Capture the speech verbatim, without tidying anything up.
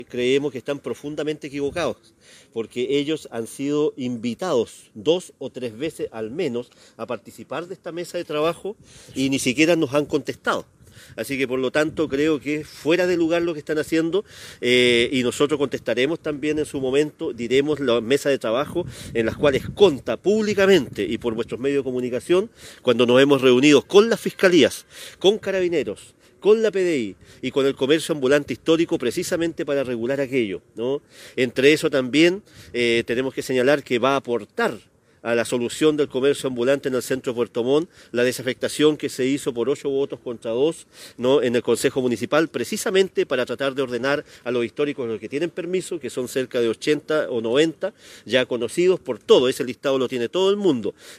Creemos que están profundamente equivocados, porque ellos han sido invitados dos o tres veces al menos a participar de esta mesa de trabajo y ni siquiera nos han contestado. Así que por lo tanto creo que es fuera de lugar lo que están haciendo eh, y nosotros contestaremos también en su momento, diremos las mesas de trabajo en las cuales consta públicamente y por vuestros medios de comunicación cuando nos hemos reunido con las fiscalías, con carabineros, con la P D I y con el comercio ambulante histórico precisamente para regular aquello, ¿no? Entre eso también eh, tenemos que señalar que va a aportar a la solución del comercio ambulante en el centro de Puerto Montt, la desafectación que se hizo por ocho votos contra dos, ¿no?, en el Consejo Municipal, precisamente para tratar de ordenar a los históricos los que tienen permiso, que son cerca de ochenta o noventa, ya conocidos por todo, ese listado lo tiene todo el mundo.